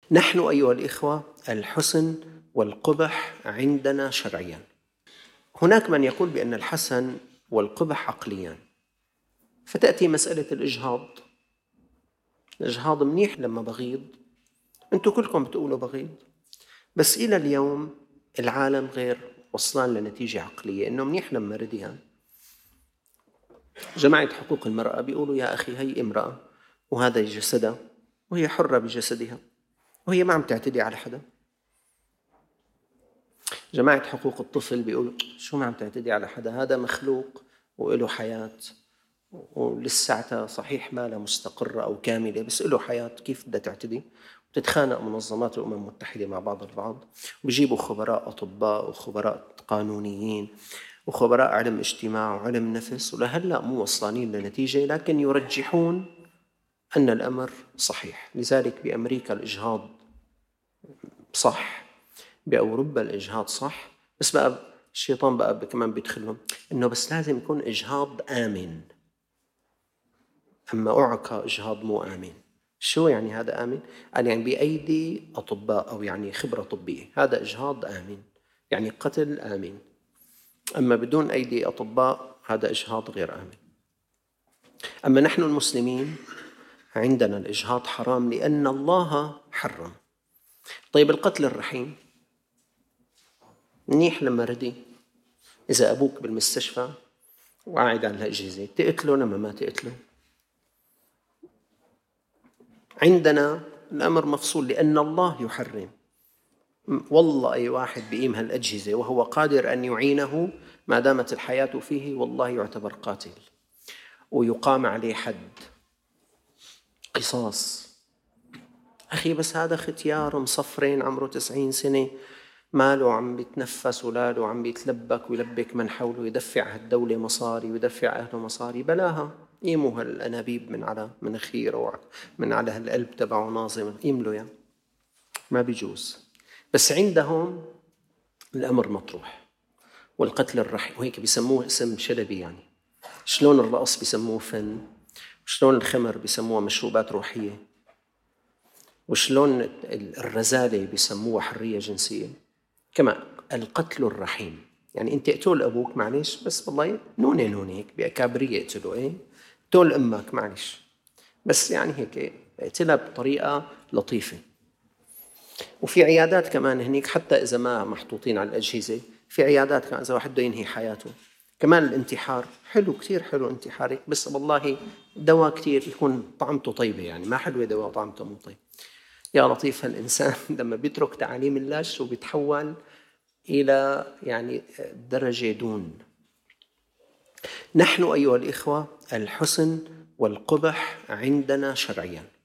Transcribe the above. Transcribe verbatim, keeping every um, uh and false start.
نحن أيها الإخوة الحسن والقبح عندنا شرعيا. هناك من يقول بأن الحسن والقبح عقليان، فتأتي مسألة الإجهاض. الإجهاض منيح لما بغيض، أنتم كلكم بتقولوا بغيض، بس إلى اليوم العالم غير وصلان لنتيجة عقلية إنه منيح لما ردها. جماعة حقوق المرأة بيقولوا يا أخي هي امرأة وهذا جسدها وهي حرة بجسدها وهي ما عم تعتدي على حدا. جماعة حقوق الطفل بيقولوا شو ما عم تعتدي على حدا، هذا مخلوق وله حياة ولساتها صحيح ما لها مستقرة أو كاملة بس له حياة، كيف بدها تعتدي؟ وتتخانق منظمات الأمم المتحدة مع بعض البعض، وبيجيبوا خبراء أطباء وخبراء قانونيين وخبراء علم اجتماع وعلم نفس، ولهلأ مو وصلانين لنتيجة، لكن يرجحون أن الأمر صحيح. لذلك بأمريكا الإجهاض صح، بأوروبا الإجهاض صح، بس بقى الشيطان بقى كمان بيدخلهم إنه بس لازم يكون إجهاض آمن. أما أعكى إجهاض مو آمن. شو يعني هذا آمن؟ قال يعني بأيدي أطباء أو يعني خبرة طبية، هذا إجهاض آمن، يعني قتل آمن. أما بدون أيدي أطباء هذا إجهاض غير آمن. أما نحن المسلمين عندنا الإجهاض حرام لأن الله حرم. طيب القتل الرحيم منيح لما ردي، إذا أبوك بالمستشفى وقاعد على الأجهزة تقتله لما ما تقتله. عندنا الأمر مفصول لأن الله يحرم. والله أي واحد بقيم هالأجهزة وهو قادر أن يعينه ما دامت الحياة فيه والله يعتبر قاتل ويقام عليه حد قصاص. أخي بس هذا ختيار مصفرين عمره تسعين سنة ماله عم بيتنفس ولاله عم بيتلبك ويلبك من حوله، يدفع هالدولة مصاري ويدفع أهله مصاري، بلاها يموا هالأنابيب من على مناخيره من على هالقلب تبعه ناظم، يملوا يا ما بيجوز. بس عندهم الأمر مطروح. والقتل الرحيم وهيك بيسموه اسم شلبي، يعني شلون الرقص بيسموه فن، وشلون الخمر بيسموها مشروبات روحية، وشلون الرزالة بيسموها حرية جنسية، كما القتل الرحيم. يعني انت اقتل ابوك معلش بس والله نوني نوني هيك بأكابرية اقتله، ايه اقتل امك معلش بس يعني هيك اقتلها بطريقة لطيفة. وفي عيادات كمان هنيك حتى إذا ما محطوطين على الأجهزة، في عيادات كمان إذا واحد بده ينهي حياته كمان الانتحار حلو، كتير حلو انتحارك، بس والله دواء كتير يكون طعمته طيبة، يعني ما حلوة دواء طعمته مو طيب. يا لطيف هالإنسان لما بيترك تعاليم الله شو بيتحول إلى يعني درجة دون. نحن أيها الإخوة الحسن والقبح عندنا شرعيا.